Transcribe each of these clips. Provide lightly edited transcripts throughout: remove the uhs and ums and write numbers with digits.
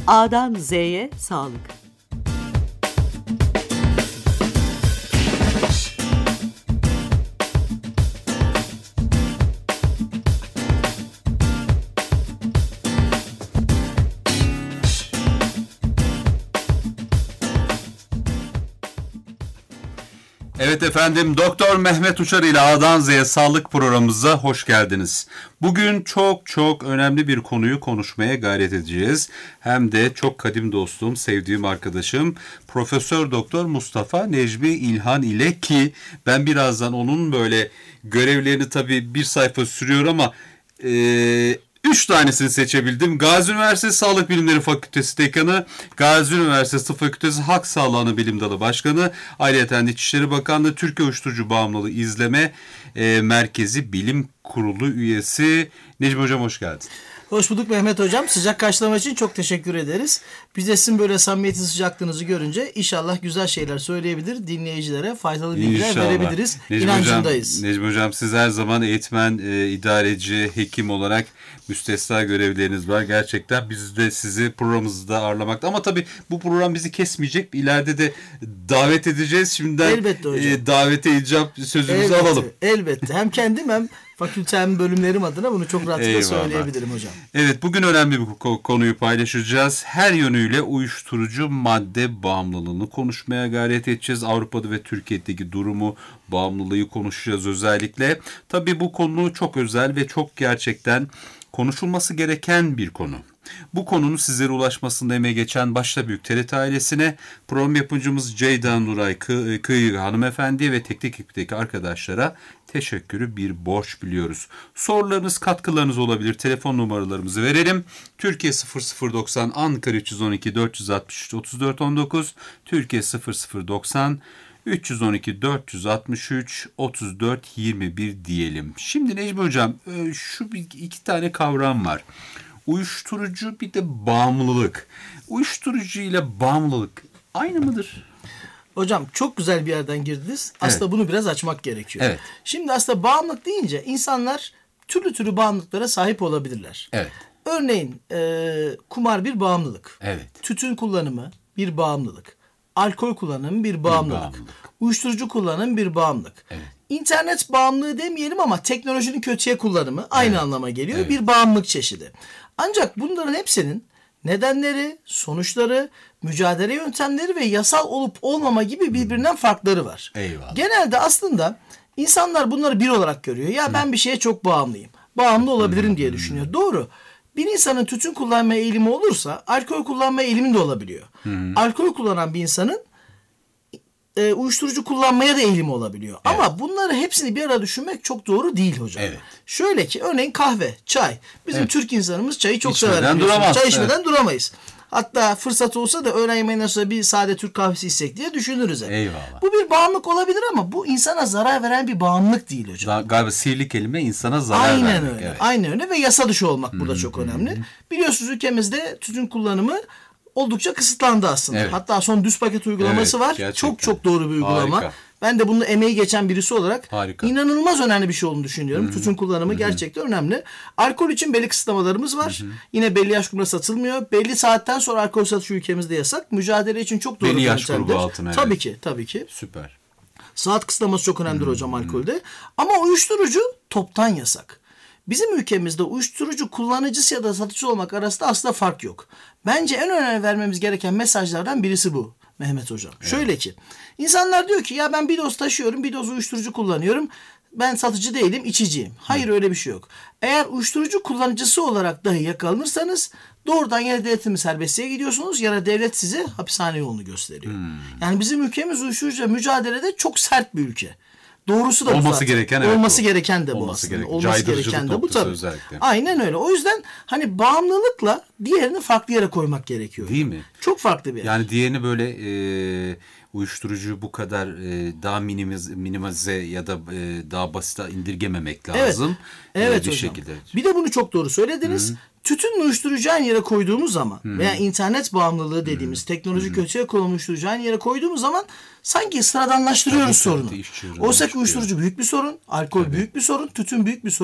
A'dan Z'ye sağlık. Evet efendim, Doktor Mehmet Uçar ile A'dan Z'ye sağlık programımıza hoş geldiniz. Bugün çok önemli bir konuyu konuşmaya gayret edeceğiz. Hem de çok kadim dostum, sevdiğim arkadaşım Profesör Doktor Mustafa Necmi İlhan ile, ki ben birazdan onun böyle görevlerini tabii bir sayfa sürüyor ama 3 tanesini seçebildim. Gazi Üniversitesi Sağlık Bilimleri Fakültesi Dekanı, Gazi Üniversitesi Tıp Fakültesi Halk Sağlığı Anabilim Dalı Başkanı, ayrıca İçişleri Bakanlığı Türkiye Uyuşturucu Bağımlılığı İzleme Merkezi Bilim Kurulu üyesi Necmi Hocam, hoş geldin. Hoş bulduk Mehmet Hocam. Sıcak karşılama için çok teşekkür ederiz. Biz de sizin böyle samimiyeti, sıcaklığınızı görünce inşallah güzel şeyler söyleyebilir, dinleyicilere faydalı bilgiler verebiliriz. İnancındayız. Necmi Hocam, siz her zaman eğitmen, idareci, hekim olarak müstesna görevleriniz var. Gerçekten biz de sizi programımızda ağırlamakta. Ama tabii bu program bizi kesmeyecek. İleride de davet edeceğiz. Şimdiden elbette hocam. Davete icap sözümüzü alalım. Elbette. Hem kendim hem fakültem, bölümlerim adına bunu çok rahatlıkla söyleyebilirim hocam. Evet, bugün önemli bir konuyu paylaşacağız. Her yönüyle uyuşturucu madde bağımlılığını konuşmaya gayret edeceğiz. Avrupa'da ve Türkiye'deki durumu, bağımlılığı konuşacağız özellikle. Tabii bu konu çok özel ve çok gerçekten konuşulması gereken bir konu. Bu konunun sizlere ulaşmasında emeği geçen başta büyük TRT ailesine, program yapımcımız Ceyda Nuray Kıyı hanımefendiye ve teknik ekipteki arkadaşlara teşekkürü bir borç biliyoruz. Sorularınız, katkılarınız olabilir. Telefon numaralarımızı verelim. Türkiye 0090, Ankara 312 463 34 19, Türkiye 0090 312 463 34 21 diyelim. Şimdi Necmi Hocam, şu iki tane kavram var. Uyuşturucu, bir de bağımlılık. Uyuşturucu ile bağımlılık aynı mıdır? Hocam çok güzel bir yerden girdiniz. Aslında bunu biraz açmak gerekiyor. Evet. Şimdi aslında bağımlılık deyince insanlar türlü bağımlılıklara sahip olabilirler. Evet. Örneğin kumar bir bağımlılık. Evet. Tütün kullanımı bir bağımlılık. Alkol kullanımı bir bağımlılık. Uyuşturucu kullanımı bir bağımlılık. Evet. İnternet bağımlılığı demeyelim ama teknolojinin kötüye kullanımı aynı anlama geliyor. Evet. Bir bağımlılık çeşidi. Ancak bunların hepsinin nedenleri, sonuçları, mücadele yöntemleri ve yasal olup olmama gibi birbirinden farkları var. Eyvallah. Genelde aslında insanlar bunları bir olarak görüyor. Ya ben bir şeye çok bağımlıyım. Bağımlı olabilirim diye düşünüyor. Doğru. Bir insanın tütün kullanma eğilimi olursa alkol kullanma eğilimi de olabiliyor. Alkol kullanan bir insanın uyuşturucu kullanmaya da eğilimi olabiliyor. Evet. Ama bunları hepsini bir arada düşünmek çok doğru değil hocam. Evet. Şöyle ki örneğin kahve, çay. Bizim Türk insanımız çayı çok sever. Çay içmeden duramayız. Hatta fırsat olsa da öğlen yemeğinden sonra bir sade Türk kahvesi içsek diye düşünürüz. Eyvallah. Bu bir bağımlılık olabilir ama bu insana zarar veren bir bağımlılık değil hocam. Galiba sihirli kelime insana zarar vermek. Aynen öyle. Evet. Aynen öyle ve yasa dışı olmak burada çok önemli. Biliyorsunuz ülkemizde tütün kullanımı oldukça kısıtlandı aslında. Evet. Hatta son düz paket uygulaması var. Gerçekten. Çok doğru bir uygulama. Harika. Ben de bunun emeği geçen birisi olarak inanılmaz önemli bir şey olduğunu düşünüyorum. Tütün kullanımı gerçekten önemli. Alkol için belli kısıtlamalarımız var. Yine belli yaş grubuna satılmıyor. Belli saatten sonra alkol satışı ülkemizde yasak. Mücadele için çok doğru bir yöntemdir. Belli yaş grubu altına. Tabii ki. Süper. Saat kısıtlaması çok önemlidir hocam alkolde. Ama uyuşturucu toptan yasak. Bizim ülkemizde uyuşturucu kullanıcısı ya da satıcı olmak arasında aslında fark yok. Bence en önemli vermemiz gereken mesajlardan birisi bu Mehmet Hocam. Evet. Şöyle ki insanlar diyor ki ya ben bir doz taşıyorum, bir doz uyuşturucu kullanıyorum. Ben satıcı değilim, içiciyim. Hayır, öyle bir şey yok. Eğer uyuşturucu kullanıcısı olarak dahi yakalanırsanız doğrudan ya devletin serbestliğe gidiyorsunuz ya da devlet size hapishane yolunu gösteriyor. Yani bizim ülkemiz uyuşturucu mücadelede çok sert bir ülke. Doğrusu da bu olması zaten. gereken olması gereken de bu aslında. Olması gereken de bu tabii. Özellikle. Aynen öyle. O yüzden hani bağımlılıkla diğerini farklı yere koymak gerekiyor. Değil mi? Çok farklı bir yer. Yani diğerini böyle uyuşturucuyu bu kadar daha minimize ya da daha basite indirgememek lazım. Evet bir hocam. şekilde. Bir de bunu çok doğru söylediniz. Tütünle uyuşturucu aynı yere koyduğumuz zaman veya internet bağımlılığı dediğimiz teknoloji kötüye kullanılmış uyuşturucu aynı yere koyduğumuz zaman sanki sıradanlaştırıyoruz sorunu. Oysa ki uyuşturucu büyük bir sorun, alkol büyük bir sorun, tütün büyük bir sorun.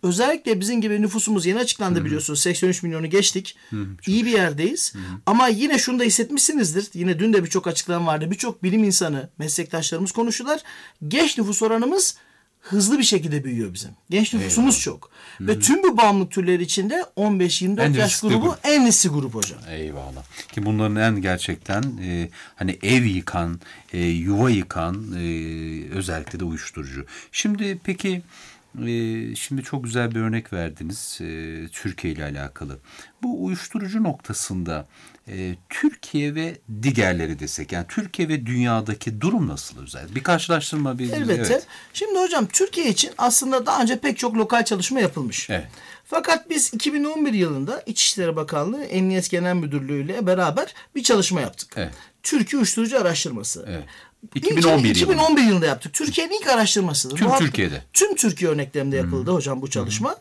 Özellikle bizim gibi nüfusumuz yeni açıklandı biliyorsunuz. 83 milyonu geçtik. İyi bir yerdeyiz. Ama yine şunu da hissetmişsinizdir. Yine dün de birçok açıklama vardı. Birçok bilim insanı, meslektaşlarımız konuştular. Genç nüfus oranımız hızlı bir şekilde büyüyor bizim. Genç nüfusumuz çok. Ve tüm bu bağımlılık türleri içinde 15-24 yaş grubu en riskli grup hocam. Eyvallah. Ki bunların en gerçekten hani ev yıkan, yuva yıkan özellikle de uyuşturucu. Şimdi peki şimdi çok güzel bir örnek verdiniz Türkiye ile alakalı. Bu uyuşturucu noktasında Türkiye ve diğerleri desek, yani Türkiye ve dünyadaki durum nasıl özel? Bir karşılaştırma bir. Elbette. Evet. Şimdi hocam Türkiye için aslında daha önce pek çok lokal çalışma yapılmış. Evet. Fakat biz 2011 yılında İçişleri Bakanlığı Emniyet Genel Müdürlüğü ile beraber bir çalışma yaptık. Evet. Türkiye Uyuşturucu Araştırması. Evet. 2011 yılında yaptık. Türkiye'nin ilk araştırmasıdır. Türkiye'de. Tüm Türkiye örneklerinde yapıldı hocam bu çalışma.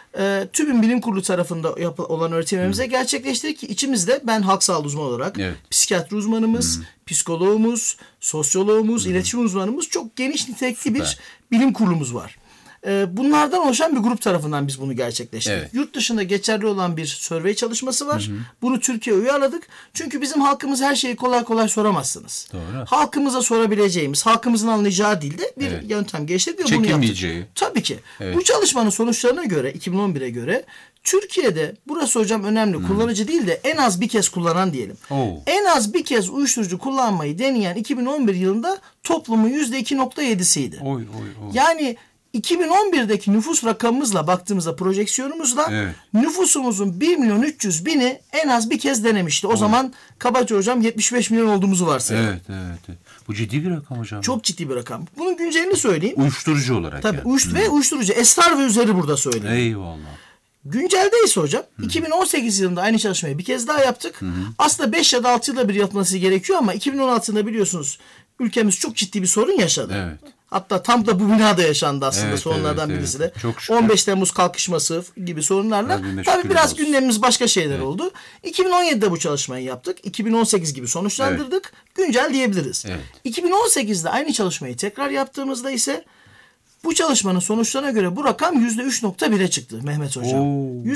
TÜBİM Bilim Kurulu tarafında olan öğretimlerimize gerçekleştirdik ki içimizde ben halk sağlığı uzmanı olarak psikiyatri uzmanımız, psikoloğumuz, sosyoloğumuz, iletişim uzmanımız, çok geniş nitelikli bir bilim kurulumuz var. Bunlardan oluşan bir grup tarafından biz bunu gerçekleştirdik. Evet. Yurt dışında geçerli olan bir survey çalışması var. Bunu Türkiye'ye uyarladık. Çünkü bizim halkımız her şeyi kolay kolay soramazsınız. Doğru. Halkımıza sorabileceğimiz, halkımızın anlayacağı dilde bir yöntem geliştirdik ve bunu yaptık. Tabii ki. Evet. Bu çalışmanın sonuçlarına göre, 2011'e göre Türkiye'de, burası hocam önemli, kullanıcı değil de en az bir kez kullanan diyelim. En az bir kez uyuşturucu kullanmayı deneyen 2011 yılında toplumun %2.7'siydi. Yani 2011'deki nüfus rakamımızla baktığımızda, projeksiyonumuzla nüfusumuzun 1.300.000'i en az bir kez denemişti. O zaman kabaca hocam 75 milyon olduğumuzu varsayalım. Evet. Bu ciddi bir rakam hocam. Çok ciddi bir rakam. Bunun güncelini söyleyeyim. Uyuşturucu olarak. Tabii ve uyuşturucu. Esrar ve üzeri burada söyleyeyim. Eyvallah. Güncelde ise hocam 2018 yılında aynı çalışmayı bir kez daha yaptık. Aslında 5 ya da 6 yılda bir yapılması gerekiyor ama 2016'da biliyorsunuz ülkemiz çok ciddi bir sorun yaşadı. Evet. Hatta tam da bu binada yaşandı aslında sorunlardan birisi de. 15 Temmuz kalkışması gibi sorunlarla. Tabii biraz gündemimiz başka şeyler oldu. 2017'de bu çalışmayı yaptık. 2018 gibi sonuçlandırdık. Güncel diyebiliriz. 2018'de aynı çalışmayı tekrar yaptığımızda ise bu çalışmanın sonuçlarına göre bu rakam %3.1'e çıktı Mehmet Hocam.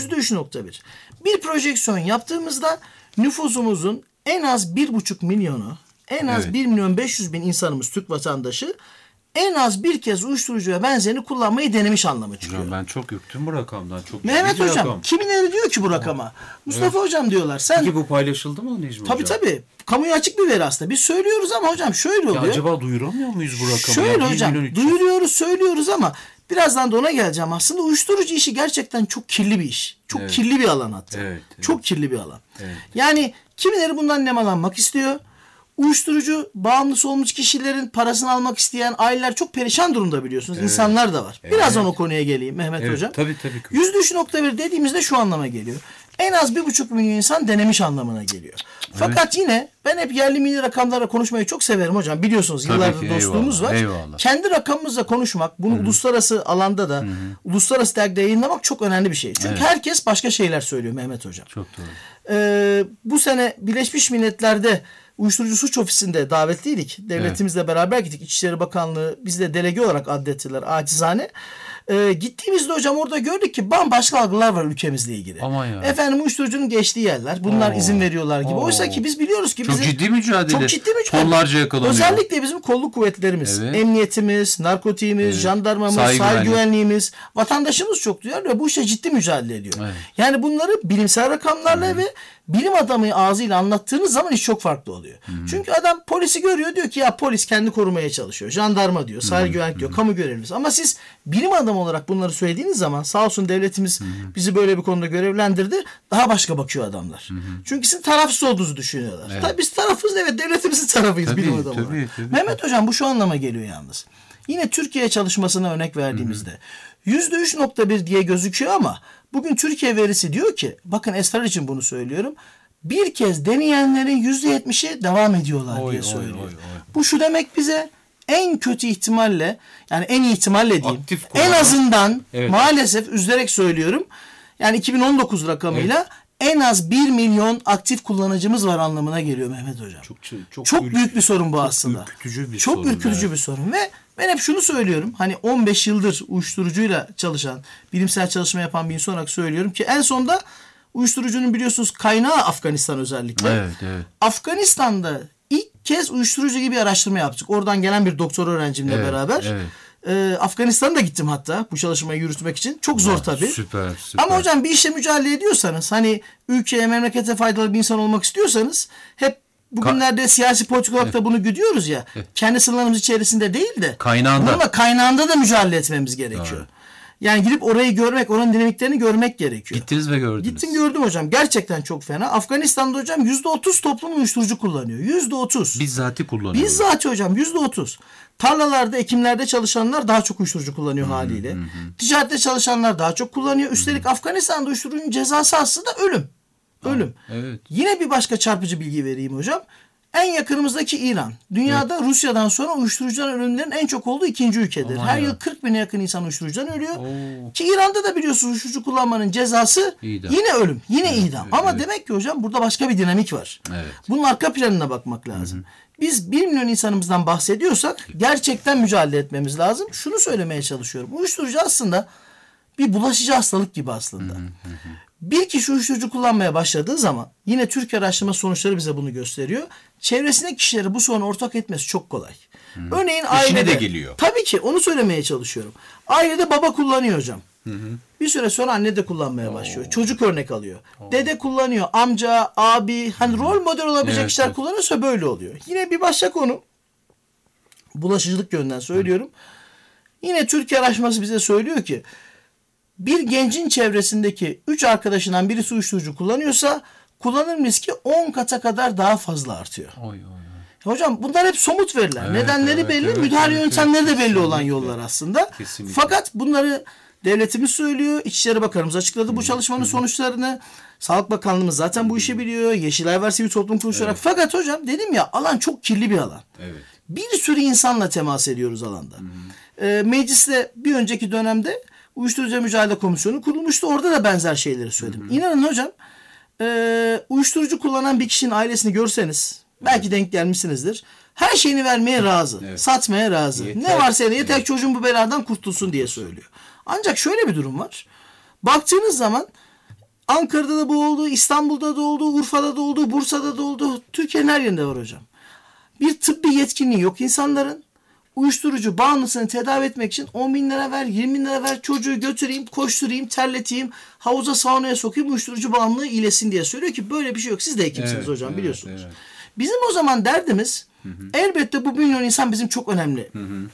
%3.1. Bir projeksiyon yaptığımızda nüfusumuzun en az 1,5 milyonu, en az 1.500.000 insanımız, Türk vatandaşı, en az bir kez uyuşturucu ve benzerini kullanmayı denemiş anlamı çıkıyor. Hocam ben çok ürktüm bu rakamdan. Çok Mehmet Hocam, kimileri diyor ki bu rakama? Mustafa Hocam diyorlar. Peki bu paylaşıldı mı Necmi Hocam? Tabii. Kamuya açık bir veri aslında. Biz söylüyoruz ama hocam şöyle oluyor. Acaba duyuramıyor muyuz bu rakamı? Şöyle hocam, duyuruyoruz, söylüyoruz ama birazdan da ona geleceğim. Aslında uyuşturucu işi gerçekten çok kirli bir iş. Çok kirli bir alan hatta. Çok kirli bir alan. Yani kimileri bundan nemalanmak istiyor. Uyuşturucu bağımlısı olmuş kişilerin parasını almak isteyen aileler çok perişan durumda biliyorsunuz. İnsanlar da var. Birazdan o konuya geleyim Mehmet Hocam. Tabii. %3.1 dediğimizde şu anlama geliyor. En az 1,5 milyon insan denemiş anlamına geliyor. Fakat yine ben hep yerli milli rakamlarla konuşmayı çok severim hocam. Biliyorsunuz yıllardır dostluğumuz var. Kendi rakamımızla konuşmak, bunu uluslararası alanda da uluslararası dergide yayınlamak çok önemli bir şey. Çünkü herkes başka şeyler söylüyor Mehmet Hocam. Çok doğru. Bu sene Birleşmiş Milletler'de Uyuşturucu Suç Ofisi'nde davetliydik. Devletimizle beraber gittik. İçişleri Bakanlığı bizi de delege olarak addettiler acizane. Gittiğimizde hocam orada gördük ki bambaşka algılar var ülkemizle ilgili. Efendim uyuşturucunun geçtiği yerler. Bunlar izin veriyorlar gibi. Oysa ki biz biliyoruz ki çok ciddi mücadele. Tonlarca yakalanıyor. Özellikle bizim kolluk kuvvetlerimiz, emniyetimiz, narkotiğimiz, jandarmamız, sahil güvenliğimiz, vatandaşımız çok duyarlı ve bu işe ciddi mücadele ediyor. Yani bunları bilimsel rakamlarla ve bilim adamı ağzıyla anlattığınız zaman iş çok farklı oluyor. Çünkü adam polisi görüyor, diyor ki ya polis kendi korumaya çalışıyor. Jandarma diyor, sahil güvenlik diyor, kamu görevlisi. Ama siz bilim adamı olarak bunları söylediğiniz zaman sağ olsun devletimiz bizi böyle bir konuda görevlendirdi. Daha başka bakıyor adamlar. Çünkü sizin tarafsız olduğunuzu düşünüyorlar. Tabii biz tarafız, evet, devletimizin tarafıyız bilim adamı olarak. Mehmet Hocam bu şu anlama geliyor yalnız. Yine Türkiye çalışmasına örnek verdiğimizde %3.1 diye gözüküyor ama bugün Türkiye verisi diyor ki, bakın esrar için bunu söylüyorum, bir kez deneyenlerin %70'i devam ediyorlar diye söylüyor. Bu şu demek bize, en kötü ihtimalle, yani en iyi ihtimalle diyeyim, en azından maalesef üzülerek söylüyorum, yani 2019 rakamıyla en az 1 milyon aktif kullanıcımız var anlamına geliyor Mehmet Hocam. Çok büyük bir sorun bu aslında. Çok ürkütücü bir sorun ve Ben hep şunu söylüyorum. Hani 15 yıldır uyuşturucuyla çalışan, bilimsel çalışma yapan bir insan olarak söylüyorum ki en sonda uyuşturucunun biliyorsunuz kaynağı Afganistan özellikle. Evet, evet. Afganistan'da ilk kez uyuşturucu gibi bir araştırma yaptık. Oradan gelen bir doktor öğrencimle beraber. Evet. Afganistan'a da gittim hatta bu çalışmayı yürütmek için. Çok zor tabii. Süper. Ama hocam bir işle mücadele ediyorsanız, hani ülkeye, memlekete faydalı bir insan olmak istiyorsanız, hep bugünlerde siyasi politik olarak da bunu güdüyoruz ya. Kendi sınırlarımız içerisinde değil de kaynağında da mücadele etmemiz gerekiyor. Doğru. Yani gidip orayı görmek, oranın dinamiklerini görmek gerekiyor. Gittiniz ve gördünüz. Gittim, gördüm hocam. Gerçekten çok fena. Afganistan'da hocam %30 toplum uyuşturucu kullanıyor. %30. Bizzati kullanıyor. Bizzati hocam %30. Tarlalarda, ekimlerde çalışanlar daha çok uyuşturucu kullanıyor haliyle. Ticarette çalışanlar daha çok kullanıyor. Üstelik Afganistan'da uyuşturucunun cezası aslında ölüm. Ölüm. Evet. Yine bir başka çarpıcı bilgi vereyim hocam. En yakınımızdaki İran. Dünyada Rusya'dan sonra uyuşturucudan ölümlerin en çok olduğu ikinci ülkedir. Her yıl 40 bine yakın insan uyuşturucudan ölüyor. Ki İran'da da biliyorsunuz uyuşturucu kullanmanın cezası yine ölüm. Yine idam. Ama demek ki hocam burada başka bir dinamik var. Evet. Bunun arka planına bakmak lazım. Biz 1 milyon insanımızdan bahsediyorsak gerçekten mücadele etmemiz lazım. Şunu söylemeye çalışıyorum. Uyuşturucu aslında bir bulaşıcı hastalık gibi aslında. Bir kişi uyuşturucu kullanmaya başladığı zaman, yine Türkiye araştırma sonuçları bize bunu gösteriyor. Çevresindeki kişileri bu soruna ortak etmesi çok kolay. Örneğin ailede de geliyor. Tabii ki onu söylemeye çalışıyorum. Ailede baba kullanıyor hocam. Bir süre sonra anne de kullanmaya başlıyor. Çocuk örnek alıyor. Dede kullanıyor. Amca, abi, hani rol model olabilecek kişiler kullanıyorsa böyle oluyor. Yine bir başka konu. Bulaşıcılık yönünden söylüyorum. Yine Türkiye araştırması bize söylüyor ki bir gencin çevresindeki 3 arkadaşından birisi uyuşturucu kullanıyorsa kullanım riski 10 kata kadar daha fazla artıyor. Hocam bunlar hep somut veriler. Nedenleri belli, müdahale yöntemleri de belli olan yollar aslında. Kesinlikle. Fakat bunları devletimiz söylüyor. İçişleri Bakanımız açıkladı bu çalışmanın sonuçlarını. Sağlık Bakanlığımız zaten bu işi biliyor. Yeşilay var, sivil toplum kuruluşları. Fakat hocam dedim ya, alan çok kirli bir alan. Evet. Bir sürü insanla temas ediyoruz alanda. Mecliste bir önceki dönemde Uyuşturucu Mücadele Komisyonu kurulmuştu. Orada da benzer şeyleri söyledim. İnanın hocam, uyuşturucu kullanan bir kişinin ailesini görseniz, belki denk gelmişsinizdir. Her şeyini vermeye razı. Satmaya razı. Ne varsa yeter ki çocuğum bu beladan kurtulsun diye söylüyor. Ancak şöyle bir durum var. Baktığınız zaman Ankara'da da bu oldu, İstanbul'da da oldu, Urfa'da da oldu, Bursa'da da oldu. Türkiye'nin her yerinde var hocam. Bir tıbbi yetkinliği yok insanların. Uyuşturucu bağımlısını tedavi etmek için 10 bin lira ver, 20 bin lira ver, çocuğu götüreyim, koşturayım, terleteyim, havuza, saunaya sokayım, uyuşturucu bağımlılığı iyileşsin diye söylüyor ki böyle bir şey yok. Siz de hekimsiniz hocam, biliyorsunuz. Evet. Bizim o zaman derdimiz, elbette bu milyon insan bizim çok önemli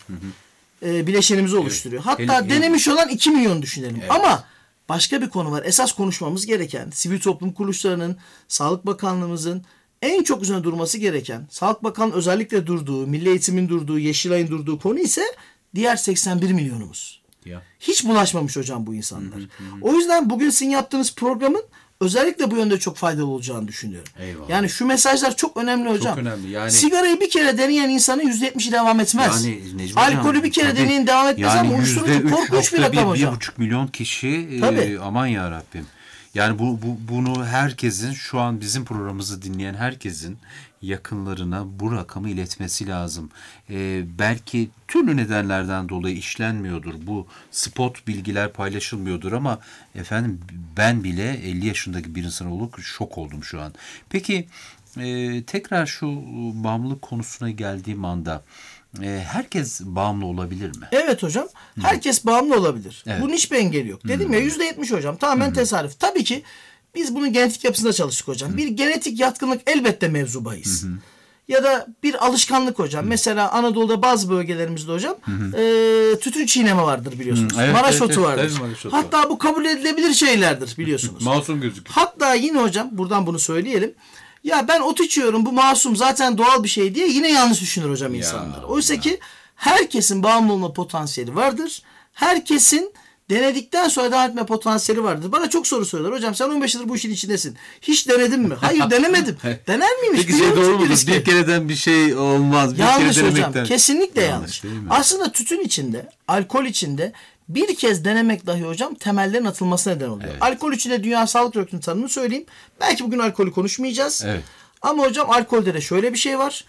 bileşenimizi oluşturuyor. Hatta denemiş olan 2 milyon düşünelim. Ama başka bir konu var. Esas konuşmamız gereken, sivil toplum kuruluşlarının, Sağlık Bakanlığımızın en çok üzerine durması gereken, Sağlık Bakanlığı özellikle durduğu, Milli Eğitim'in durduğu, Yeşilay'ın durduğu konu ise diğer 81 milyonumuz. Hiç bulaşmamış hocam bu insanlar. O yüzden bugün sizin yaptığınız programın özellikle bu yönde çok faydalı olacağını düşünüyorum. Eyvallah. Yani şu mesajlar çok önemli hocam. Çok önemli. Yani sigarayı bir kere deneyen insanın %70'i devam etmez. Alkolü bir kere deneyen devam etmez ama uyuşturucu korkunç bir rakam hocam. 1,5 milyon kişi aman ya Rabbim. Yani bunu herkesin, şu an bizim programımızı dinleyen herkesin yakınlarına bu rakamı iletmesi lazım. Belki türlü nedenlerden dolayı işlenmiyordur. Bu spot bilgiler paylaşılmıyordur ama efendim ben bile 50 yaşındaki bir insan olup şok oldum şu an. Peki tekrar şu bağımlılık konusuna geldiğim anda herkes bağımlı olabilir mi? Evet hocam. Herkes bağımlı olabilir. Evet. Bunun hiçbir engeli yok. Dedim ya %70 hocam. Tamamen tesadüf. Tabii ki biz bunun genetik yapısında çalıştık hocam. Bir genetik yatkınlık elbette mevzu bahis. Ya da bir alışkanlık hocam. Mesela Anadolu'da bazı bölgelerimizde hocam tütün çiğneme vardır biliyorsunuz. Maraş otu vardır. Hatta bu kabul edilebilir şeylerdir biliyorsunuz. Masum gözüküyor. Hatta yine hocam buradan bunu söyleyelim. Ya ben ot içiyorum, bu masum, zaten doğal bir şey diye yine yanlış düşünür hocam insanlar. Oysa ki herkesin bağımlı olma potansiyeli vardır. Herkesin denedikten sonra devam etme potansiyeli vardır. Bana çok soru soruyorlar. Hocam sen 15 yıldır bu işin içindesin. Hiç denedin mi? Hayır, denemedim. Dener miymiş? Peki şey doğru mudur? Bir kereden bir şey olmaz. Yanlış hocam. Kesinlikle yanlış. Aslında tütün içinde, alkol içinde bir kez denemek dahi hocam temellerin atılmasına neden oluyor. Evet. Alkol içinde Dünya Sağlık Örgütü'nün tanımını söyleyeyim. Belki bugün alkolü konuşmayacağız. Evet. Ama hocam alkolde de şöyle bir şey var.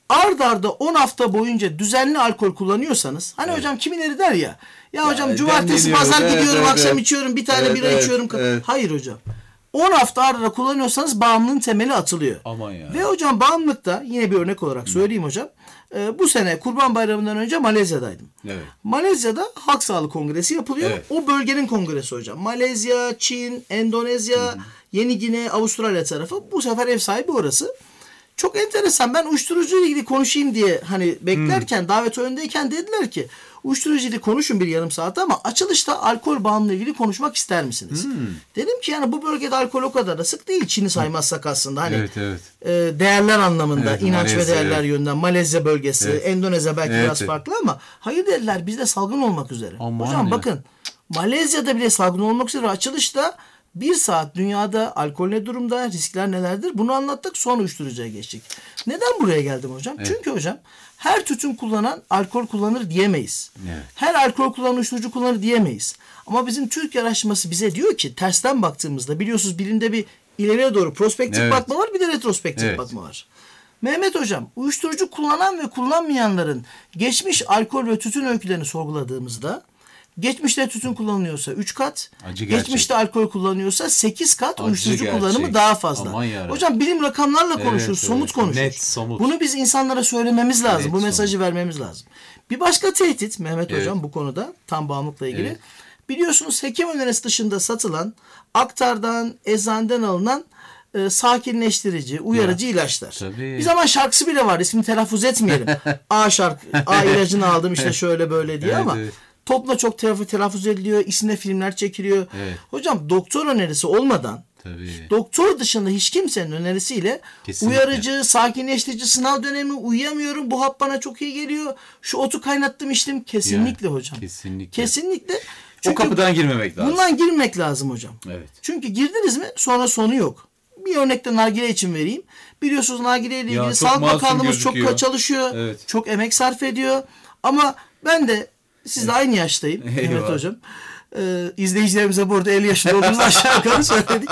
ard arda 10 hafta boyunca düzenli alkol kullanıyorsanız, hani hocam kimileri der ya hocam cumartesi pazar gidiyorum, akşam içiyorum, bir tane bira içiyorum. Hayır hocam. 10 hafta ard arda kullanıyorsanız bağımlılığın temeli atılıyor. Aman ya. Ve hocam bağımlılıkta yine bir örnek olarak söyleyeyim hocam. Bu sene Kurban Bayramı'ndan önce Malezya'daydım. Evet. Malezya'da Halk Sağlığı Kongresi yapılıyor. Evet. O bölgenin kongresi hocam. Malezya, Çin, Endonezya, Yeni Gine, Avustralya tarafı. Bu sefer ev sahibi orası. Çok enteresan. Ben uyuşturucu ile ilgili konuşayım diye hani beklerken, davet önündeyken dediler ki uyuşturucu ile konuşun bir yarım saat ama açılışta alkol bağımlılığı ile ilgili konuşmak ister misiniz? Dedim ki yani bu bölgede alkol o kadar da sık değil. Çin'i saymazsak aslında hani değerler anlamında, inanç ve değerler yönünden Malezya bölgesi, Endonezya belki biraz farklı ama hayır dediler, bizde salgın olmak üzere. Hocam bakın Malezya'da bile salgın olmak üzere açılışta 1 saat dünyada alkol ne durumda, riskler nelerdir bunu anlattık, sonra uyuşturucuya geçtik. Neden buraya geldim hocam? Çünkü hocam her tütün kullanan alkol kullanır diyemeyiz. Her alkol kullanan uyuşturucu kullanır diyemeyiz. Ama bizim Türkiye araştırması bize diyor ki tersten baktığımızda biliyorsunuz bilimde bir ileriye doğru prospektif bakma var, bir de retrospektif bakma var. Mehmet hocam uyuşturucu kullanan ve kullanmayanların geçmiş alkol ve tütün öykülerini sorguladığımızda geçmişte tütün kullanılıyorsa 3 kat, geçmişte alkol kullanıyorsa 8 kat uyuşturucu kullanımı daha fazla. Hocam bilim rakamlarla konuşuyoruz, somut konuşuyoruz. Net, somut. Bunu biz insanlara söylememiz lazım, bu mesajı vermemiz lazım. Bir başka tehdit Mehmet hocam bu konuda tam bağımlılıkla ilgili. Biliyorsunuz hekim önerisi dışında satılan Aktar'dan, eczaneden alınan sakinleştirici, uyarıcı ilaçlar. Tabii. Bir zaman şarkısı bile var, ismini telaffuz etmeyelim. A ilacını aldım işte şöyle böyle diye ama topla çok telaffuz ediliyor, isimde filmler çekiliyor. Hocam doktor önerisi olmadan, doktor dışında hiç kimsenin önerisiyle uyarıcı, sakinleştirici, sınav dönemi, uyuyamıyorum, bu hap bana çok iyi geliyor, şu otu kaynattım içtim. Kesinlikle hocam. Kesinlikle. Çünkü o kapıdan girmemek lazım. Bundan girmek lazım hocam. Çünkü girdiniz mi sonra sonu yok. Bir örnekte nargile için vereyim. Biliyorsunuz nargile ile ilgili Sağlık Bakanlığımız çok çalışıyor. Çok emek sarf ediyor. Ama ben de sizle aynı yaştayım Mehmet hocam. İzleyicilerimize burada 50 yaşında olduğumuzu aşağı yukarı söyledik.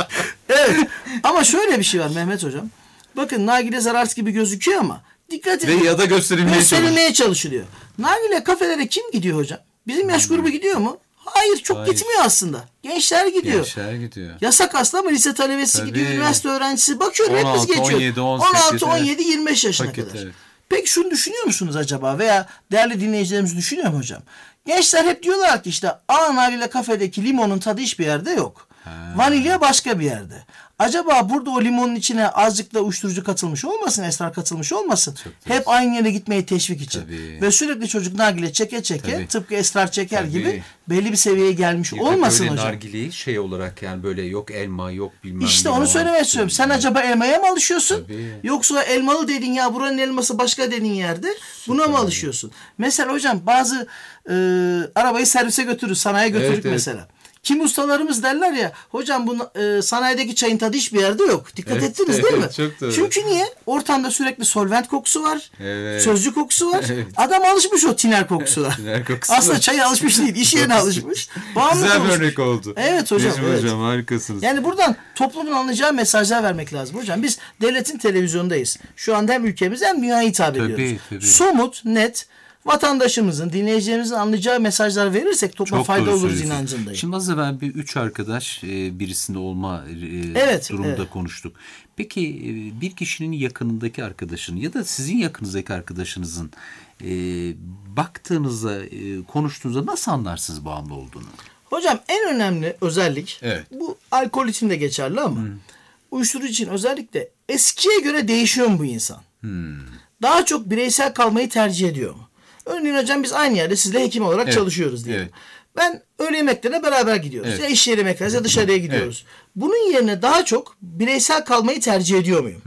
Ama şöyle bir şey var Mehmet hocam. Bakın nargile zararsız gibi gözüküyor ama dikkat edin. Ya da gösterilmeye çalışılıyor. Nargile kafelere kim gidiyor hocam? Bizim yaş grubu gidiyor mu? Hayır, çok gitmiyor aslında. Gençler gidiyor. Yasak aslında ama lise talebesi gidiyor, üniversite öğrencisi. Bakıyorum hepimiz geçiyor. 16, 17, 25 yaşına kadar. Peki şunu düşünüyor musunuz acaba veya değerli dinleyicilerimiz düşünüyor mu hocam? Gençler hep diyorlar ki işte nargile kafedeki limonun tadı hiçbir yerde yok. Vanilya başka bir yerde. Acaba burada o limonun içine azıcık da uyuşturucu katılmış olmasın, esrar katılmış olmasın? Hep aynı yere gitmeyi teşvik için. Ve sürekli çocuk nargile çeke tıpkı esrar çeker gibi belli bir seviyeye gelmiş olmasın hocam. Nargileyi şey olarak yani böyle yok elma yok bilmem ne. İşte onu söylemek istiyorum. Sen acaba elmaya mı alışıyorsun? Yoksa elmalı dedin ya buranın elması başka dediğin yerde buna mı alışıyorsun? Mesela hocam bazı arabayı servise götürür, sanayiye götürürük mesela. Kim ustalarımız derler ya hocam bu sanayideki çayın tadı hiçbir yerde yok. Dikkat ettiniz değil mi? Çünkü niye? Ortamda sürekli solvent kokusu var. Sözcü kokusu var. Adam alışmış o tiner kokusuna. Aslında çaya alışmış değil. İş yerine alışmış. Güzel bir örnek oldu. Evet hocam. Hocam harikasınız. Yani buradan toplumun anlayacağı mesajlar vermek lazım hocam. Biz devletin televizyondayız. Şu anda hem ülkemize hem dünyaya hitap ediyoruz. Somut, net, vatandaşımızın, dinleyicilerimizin anlayacağı mesajlar verirsek topluma fayda oluruz inancındayım. Şimdi az evvel bir 3 arkadaş birisinde olma durumunda konuştuk. Peki bir kişinin yakınındaki arkadaşının ya da sizin yakınızdaki arkadaşınızın baktığınızda, konuştuğunuzda nasıl anlarsınız bağımlı olduğunu? Hocam en önemli özellik bu alkol için de geçerli ama uyuşturucu için özellikle eskiye göre değişiyor mu bu insan? Daha çok bireysel kalmayı tercih ediyor mu? Örneğin hocam biz aynı yerde sizle hekim olarak çalışıyoruz diyelim. Ben öğle yemeklerine beraber gidiyoruz. Ya iş yeri yemeklerine ya dışarıya gidiyoruz. Bunun yerine daha çok bireysel kalmayı tercih ediyor muyum?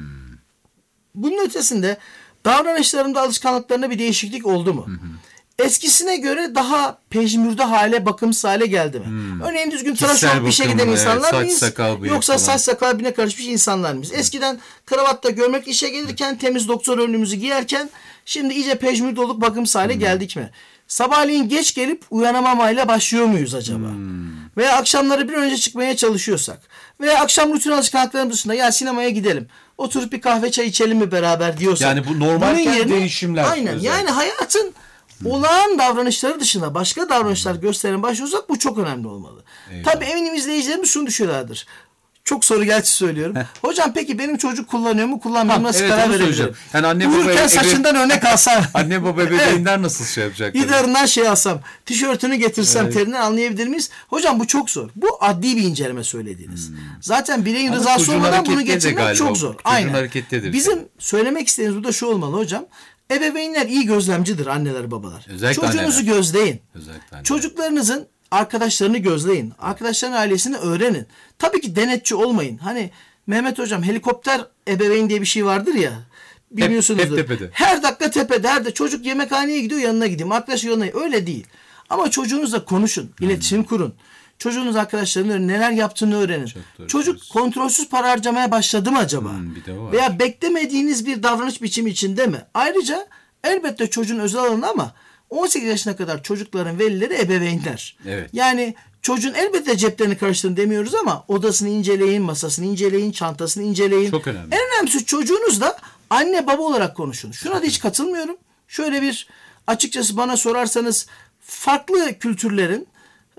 Bunun ötesinde davranışlarımda, alışkanlıklarında bir değişiklik oldu mu? Eskisine göre daha pejmürde hale, bakımsız hale geldi mi? Örneğin düzgün tıraş olup işe giden insanlar mıyız? Yoksa saç sakal birine karışmış insanlar mıyız? Eskiden kravatla gömlekle işe gelirken temiz doktor önlüğümüzü giyerken şimdi iyice pejmürde olup bakımsız hale geldik mi? Sabahleyin geç gelip uyanamamayla başlıyor muyuz acaba? Veya akşamları bir önce çıkmaya çalışıyorsak veya akşam rutin alışkanlıklarımız dışında ya sinemaya gidelim. oturup bir kahve çay içelim mi beraber diyorsa. Yani bu normalken değişimler. Aynen özellikle. Yani hayatın olağan davranışları dışında başka davranışlar gösteren başlıyorsak bu çok önemli olmalı. Eyvallah. Tabii eminim izleyicilerimiz şunu düşünüyorlardır. Çok soru gerçi söylüyorum. Hocam peki benim çocuk kullanıyor mu kullanmıyor mu nasıl karar verebilirim? Yani anne Uyurken saçından örnek alsam. Anne baba ebeveynler nasıl şey yapacak? İdarından şey alsam. Tişörtünü getirsem terinden anlayabilir miyiz? Hocam bu çok zor. Bu adli bir inceleme söylediğiniz. Zaten bireyin rızası olmadan bunu getirmek çok zor. Aynen. Bizim söylemek istediğimiz burada şu olmalı hocam. Ebeveynler iyi gözlemcidir anneler babalar. Özellikle çocuğunuzu anneler. Gözleyin. Özellikle Çocuklarınızın arkadaşlarını gözleyin. Arkadaşların ailesini öğrenin. Tabii ki denetçi olmayın. Hani Mehmet hocam helikopter ebeveyn diye bir şey vardır ya. Bilmiyorsunuzdur. Hep tepede. Her dakika tepede. Her de çocuk yemekhaneye gidiyor yanına gideyim. Arkadaşı yanına. Öyle değil. Ama çocuğunuzla konuşun. İletişim kurun. Çocuğunuz arkadaşlarının neler yaptığını öğrenin. Çocuk kontrolsüz para harcamaya başladı mı acaba? Bir de var. Veya beklemediğiniz bir davranış biçimi içinde mi? Ayrıca elbette çocuğun özel alanı ama 18 yaşına kadar çocukların velileri ebeveynler. Evet. Yani çocuğun elbette ceplerini karıştırın demiyoruz ama odasını inceleyin, masasını inceleyin, çantasını inceleyin. Çok önemli. En önemlisi çocuğunuzla anne baba olarak konuşun. Şuna da hiç katılmıyorum. Şöyle bir açıkçası bana sorarsanız farklı kültürlerin,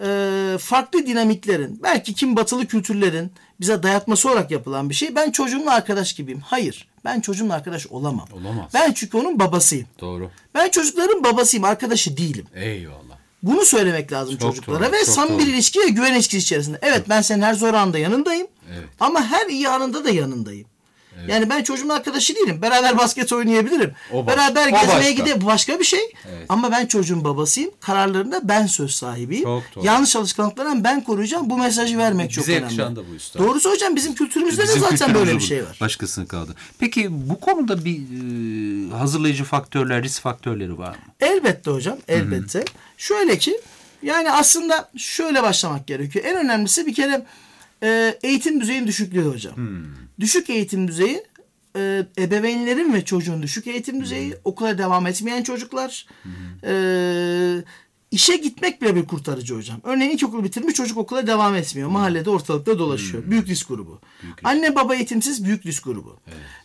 farklı dinamiklerin, belki kim batılı kültürlerin bize dayatması olarak yapılan bir şey. Ben çocuğumla arkadaş gibiyim. Hayır. Ben çocuğumla arkadaş olamam. Olamaz. Ben çünkü onun babasıyım. Doğru. Ben çocukların babasıyım, arkadaşı değilim. Eyvallah. Bunu söylemek lazım Çok çocuklara doğru, ve çok samimi doğru. bir ilişki ve güven ilişkisi içerisinde. Evet ben senin her zor anında yanındayım. Evet. Ama her iyi anında da yanındayım. Yani ben çocuğumun arkadaşı değilim. Beraber basket oynayabilirim. Beraber gezmeye gidelim. Bu başka bir şey. Evet. Ama ben çocuğun babasıyım. Kararlarında ben söz sahibiyim. Çok doğru. Yanlış alışkanlıklardan ben koruyacağım. Bu mesajı vermek çok önemli. Bize yakışan da bu üstad. Doğrusu hocam bizim kültürümüzde de zaten böyle bir şey var. Başkasının kaldı. Peki bu konuda bir hazırlayıcı faktörler, risk faktörleri var mı? Elbette hocam. Elbette. Şöyle ki yani aslında şöyle başlamak gerekiyor. En önemlisi bir kere eğitim düzeyinin düşüklüğü hocam. Düşük eğitim düzeyi ebeveynlerin ve çocuğun düşük eğitim düzeyi, okula devam etmeyen çocuklar, işe gitmek bile bir kurtarıcı hocam. Örneğin ilkokulu bitirmiş çocuk okula devam etmiyor. Mahallede ortalıkta dolaşıyor. Büyük risk grubu. Anne baba eğitimsiz büyük risk grubu.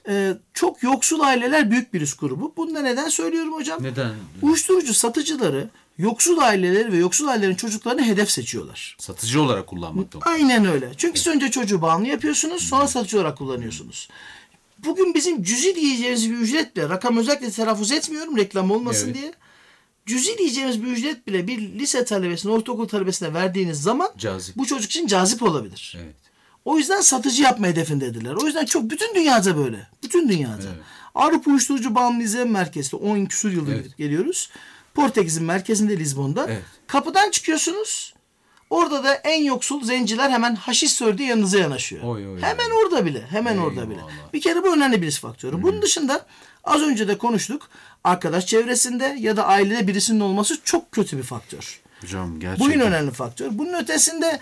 Çok yoksul aileler büyük bir risk grubu. Bunu da neden söylüyorum hocam? Neden? Uyuşturucu satıcıları yoksul aileleri ve yoksul ailelerin çocuklarını hedef seçiyorlar. Satıcı olarak kullanmakta. Aynen öyle. Çünkü siz önce çocuğu bağımlı yapıyorsunuz, sonra satıcı olarak kullanıyorsunuz. Bugün bizim cüzi diyeceğimiz bir ücret bile, rakam özellikle telaffuz etmiyorum reklam olmasın diye. Cüzi diyeceğimiz bir ücret bile bir lise talebesine, ortaokul talebesine verdiğiniz zaman bu çocuk için cazip olabilir. Evet. O yüzden satıcı yapma hedefindedirler. O yüzden bütün dünyada böyle. Bütün dünyada. Avrupa Uyuşturucu Bağımlı İzleme Merkezi'nde 10 küsur yıldır gidip geliyoruz. Portekiz'in merkezinde Lizbon'da. Kapıdan çıkıyorsunuz. Orada da en yoksul zenciler hemen haşiş söylediği yanınıza yanaşıyor. Hemen orada bile. Hemen orada bile. Bir kere bu önemli bir risk faktörü. Bunun dışında az önce de konuştuk. Arkadaş çevresinde ya da ailede birisinin olması çok kötü bir faktör. Hocam gerçekten. Bu en önemli faktör. Bunun ötesinde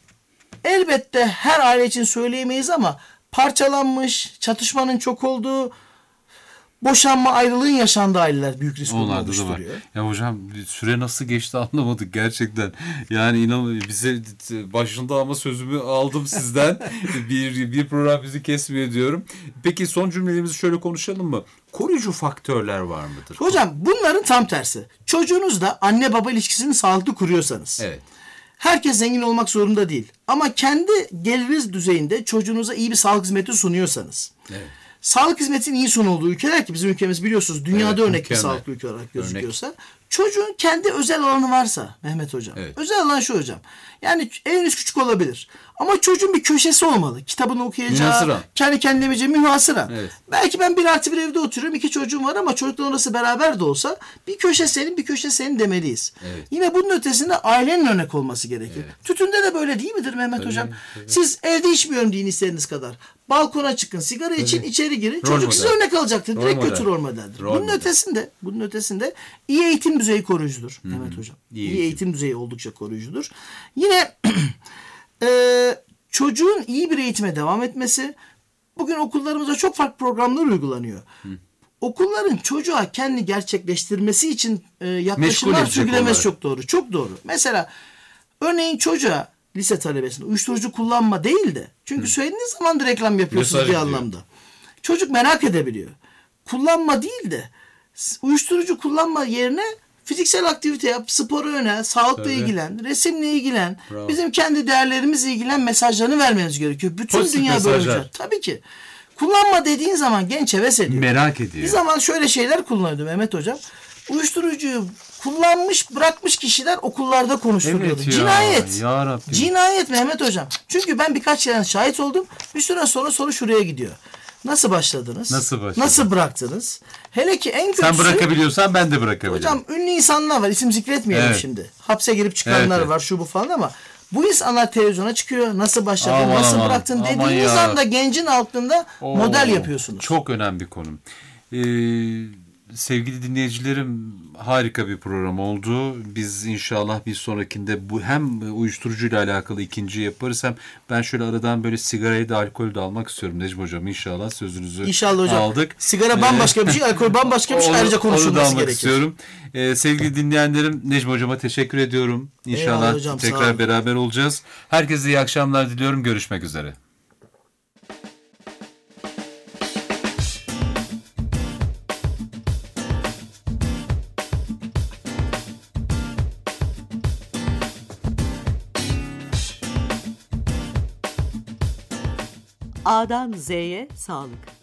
elbette her aile için söyleyemeyiz ama parçalanmış, çatışmanın çok olduğu, boşanma, ayrılığın yaşandığı aileler büyük risk oluşturuyor. Ya hocam süre nasıl geçti anlamadık gerçekten. Yani inanın bize başında ama sözümü aldım sizden. bir program bizi kesmiyor diyorum. Peki son cümlelerimizi şöyle konuşalım mı? Koruyucu faktörler var mıdır? Hocam bunların tam tersi. Çocuğunuzla anne baba ilişkisini sağlıklı kuruyorsanız. Herkes zengin olmak zorunda değil. Ama kendi geliriniz düzeyinde çocuğunuza iyi bir sağlık hizmeti sunuyorsanız. Sağlık hizmetinin iyi sunulduğu ülkeler ki bizim ülkemiz biliyorsunuz dünyada örnek bir sağlıklı ülke olarak gözüküyorsa. Çocuğun kendi özel alanı varsa Mehmet hocam. Özel alan şu hocam. Yani eviniz küçük olabilir. Ama çocuğun bir köşesi olmalı. Kitabını okuyacağı, kendi kendine yapacağı münhasıran. Belki ben 1+1 evde oturuyorum. 2 çocuğum var ama çocuklar orası beraber de olsa bir köşe senin bir köşe senin demeliyiz. Yine bunun ötesinde ailenin örnek olması gerekiyor. Tütünde de böyle değil midir Mehmet hocam? Siz evde içmiyorum deyin istediğiniz kadar. Balkona çıkın, sigara için, içeri girin. Çocuk size örnek alacaktır. Direkt kötü rol modeldir. Bunun ötesinde iyi eğitim düzeyi koruyucudur Mehmet hocam. İyi eğitim düzeyi oldukça koruyucudur. Yine çocuğun iyi bir eğitime devam etmesi, bugün okullarımızda çok farklı programlar uygulanıyor. Okulların çocuğa kendi gerçekleştirmesi için yaklaşımlar sürgülemesi çok doğru. Çok doğru. Mesela örneğin çocuğa lise talebesinde uyuşturucu kullanma değil de çünkü söylediğiniz zaman da reklam yapıyorsunuz bir anlamda. Çocuk merak edebiliyor. Kullanma değil de uyuşturucu kullanma yerine fiziksel aktivite yap, sporu öne, sağlıkla ilgilen, resimle ilgilen, Bravo. bizim kendi değerlerimizle ilgilen mesajlarını vermemiz gerekiyor. Bütün Pozitif dünya mesajlar. boyunca. Tabii ki. Kullanma dediğin zaman genç heves ediyor. Merak ediyor. Bir zaman şöyle şeyler kullanıyordu Mehmet Hocam. Uyuşturucuyu kullanmış, bırakmış kişiler okullarda konuşuluyordu. Evet ya, Cinayet. ya Rabbim. Cinayet Mehmet Hocam. Çünkü ben birkaç yerden şahit oldum. Bir süre sonra soru şuraya gidiyor. Nasıl başladınız? Nasıl başladın? Nasıl bıraktınız? Hele ki en kötüsü... Sen bırakabiliyorsan ben de bırakabilirim. Hocam ünlü insanlar var. İsim zikretmeyelim Evet. şimdi. Hapse girip çıkanlar Evet. var şu bu falan ama bu insanlar televizyona çıkıyor. Nasıl başladın? Aman nasıl aman, bıraktın aman dediğiniz ya. anda gencin aklında Oo, model yapıyorsunuz. Çok önemli bir konu. Sevgili dinleyicilerim, harika bir program oldu. Biz inşallah bir sonrakinde bu hem uyuşturucuyla alakalı ikinci yaparız, hem ben şöyle aradan böyle sigarayı da alkolü de almak istiyorum Necmi Hocam. İnşallah sözünüzü İnşallah hocam. aldık. Sigara bambaşka bir şey, alkol bambaşka bir şey. Ayrıca Onu da konuşulması almak gerekir. istiyorum. Sevgili dinleyenlerim, Necmi Hocama teşekkür ediyorum. İnşallah Eyvallah hocam, sağ tekrar olun. beraber olacağız. Herkese iyi akşamlar diliyorum. Görüşmek üzere. A'dan Z'ye sağlık.